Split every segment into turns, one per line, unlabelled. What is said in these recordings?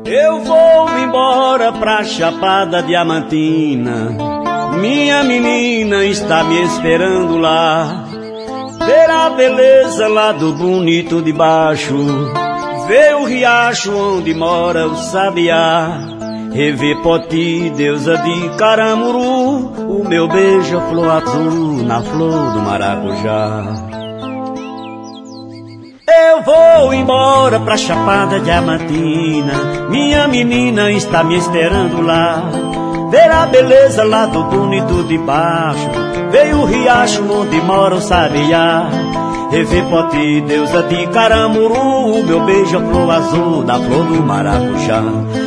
Eu vou embora pra Chapada Diamantina, minha menina está me esperando lá. Ver a beleza lá do bonito de baixo, ver o riacho onde mora o sabiá, rever Poti, deusa de Caramuru, o meu beija-flor azul na flor do maracujá. Eu vou embora pra Chapada Diamantina, minha menina está me esperando lá. Ver a beleza lá do bonito de baixo, ver o riacho onde mora o sabiá, rever Poti, deusa de Caramuru, o meu beija-flor azul da flor do maracujá.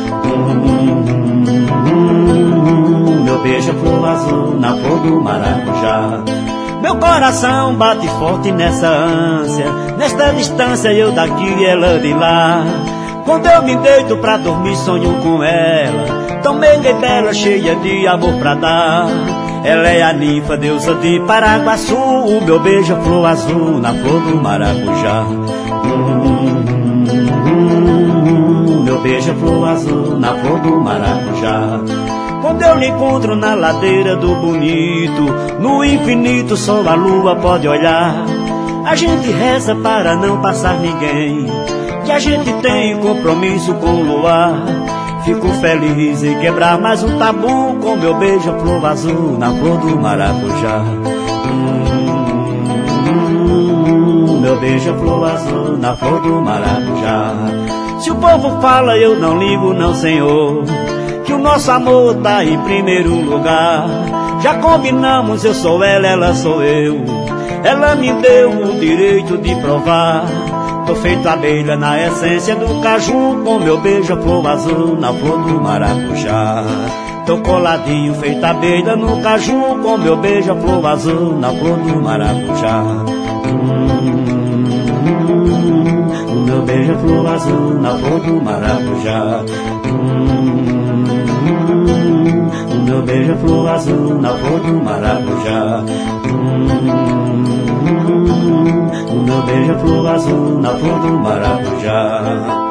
Meu beija-flor azul na flor do maracujá. Meu coração bate forte nessa ânsia, nesta distância eu daqui, ela de lá. Quando eu me deito pra dormir sonho com ela, tão meiga e bela, cheia de amor pra dar. Ela é a ninfa, deusa de Paraguaçu, o meu beija-flor azul na flor do maracujá. Meu beija-flor azul na flor do maracujá. Quando eu lhe encontro na ladeira do bonito, no infinito só a lua pode olhar. A gente reza para não passar ninguém, que a gente tem compromisso com o luar. Fico feliz em quebrar mais um tabu com meu beija-flor azul na flor do maracujá. Meu beija-flor azul na flor do maracujá. Se o povo fala eu não ligo não, senhor, que o nosso amor tá em primeiro lugar. Já combinamos, eu sou ela, ela sou eu. Ela me deu o direito de provar. Tô feito abelha na essência do caju, com meu beija-flor azul na flor do maracujá. Tô coladinho feito abelha no caju, com meu beija-flor azul na flor do maracujá. Meu beija-flor azul na flor do maracujá. Meu beija-flor azul na flor do maracujá. Meu beija-flor azul na flor do maracujá.